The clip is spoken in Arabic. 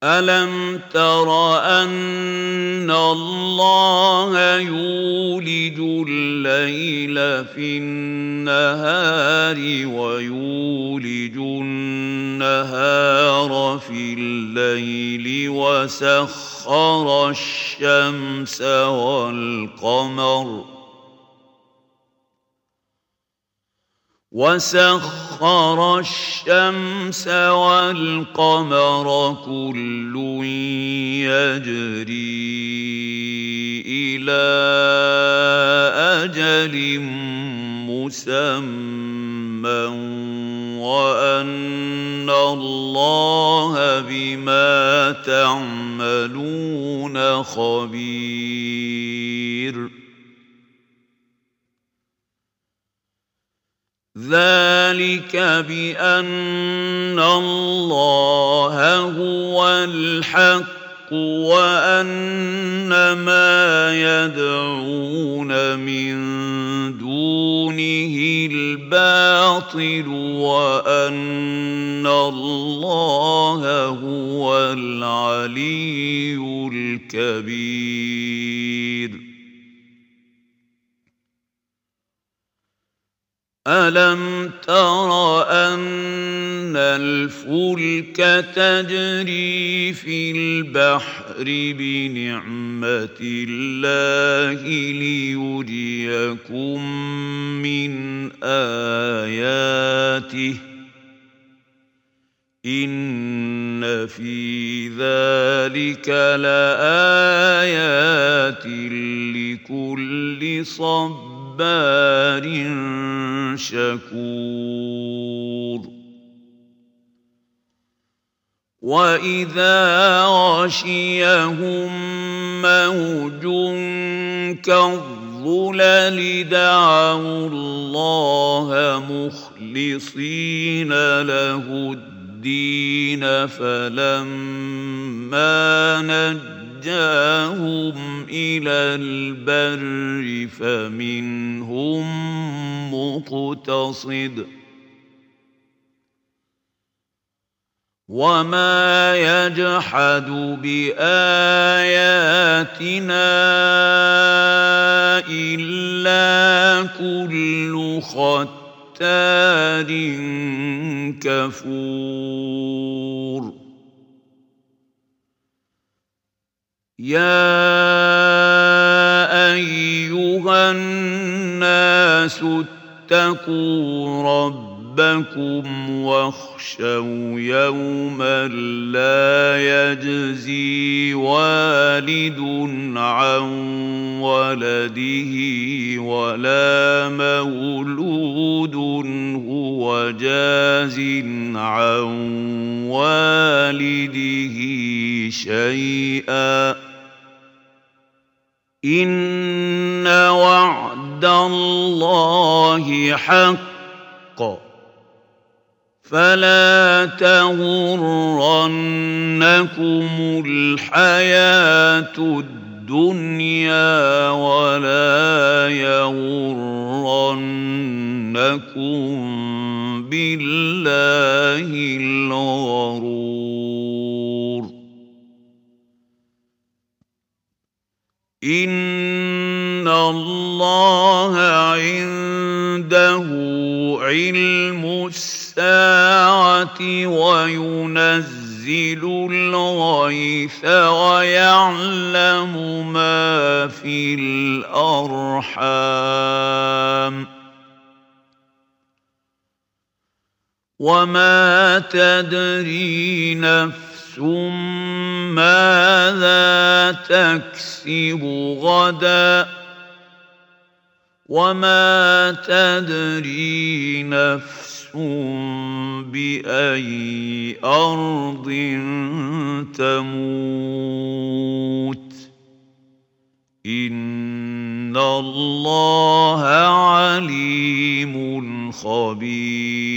أَلَمْ تَرَ أَنَّ اللَّهَ يُولِجُ اللَّيْلَ فِي النَّهَارِ وَيُولِجُ النَّهَارَ فِي اللَّيْلِ وَسَخَّرَ الشَّمْسَ وَالْقَمَرَ كُلٌّ يَجْرِي إِلَىٰ أَجَلٍ مُّسَمًّى وَأَنَّ اللَّهَ بِمَا تَعْمَلُونَ خَبِيرٌ ذَلِكَ بِأَنَّ اللَّهَ هُوَ الْحَقُّ وَأَنَّ مَا يَدْعُونَ مِن دُونِهِ الْبَاطِلُ وَأَنَّ اللَّهَ هُوَ الْعَلِيُّ الْكَبِيرُ أَلَمْ تَرَ أَنَّ الْفُلْكَ تَجْرِي فِي الْبَحْرِ بِنِعْمَتِ اللَّهِ لِيُرِيَكُم مِّنْ آيَاتِهِ ۚ إِنَّ فِي ذَلِكَ لَآيَاتٍ لِكُلِّ صَبَّارٍ شَكُورٍ وَإِذَا غَشِيَهُم مَّوْجٌ كَالظُّلَلِ دَعَوُا اللَّهَ مُخْلِصِينَ لَهُ الدِّينَ فَلَمَّا نَجَّاهُمْ إِلَى الْبَرِّ فَمِنْهُم مُّقْتَصِدٌ ۚ وَمَا يَجْحَدُ بِآيَاتِنَا إِلَّا كُلُّ خَتَّارٍ كَفُورٍ يَا أَيُّهَا النَّاسُ اتَّقُوا رَبَّكُمْ وَاخْشَوْا يَوْمًا لَّا يَجْزِي وَالِدٌ عَن وَلَدِهِ وَلَا مَوْلُودٌ هُوَ جَازٍ عَن وَالِدِهِ شَيْئًا ۚ إِنَّ وَعْدَ اللَّهِ حَقٌّ ۖ فَلَا تَغُرَّنَّكُمُ الْحَيَاةُ الدُّنْيَا وَلَا يَغُرَّنَّكُم بِاللَّهِ الْغَرُورُ إِنَّ اللَّهَ عِندَهُ عِلْمُ السَّاعَةِ وَيُنَزِّلُ الْغَيْثَ وَيَعْلَمُ مَا فِي الْأَرْحَامِ ۖ وَمَا تَدْرِي نَفْسٌ مَّاذَا تَكْسِبُ غَدًا ۖ وَمَا تَدْرِي نَفْسٌ بِأَيِّ أَرْضٍ تَمُوتُ ۚ إِنَّ اللَّهَ عَلِيمٌ خَبِيرٌ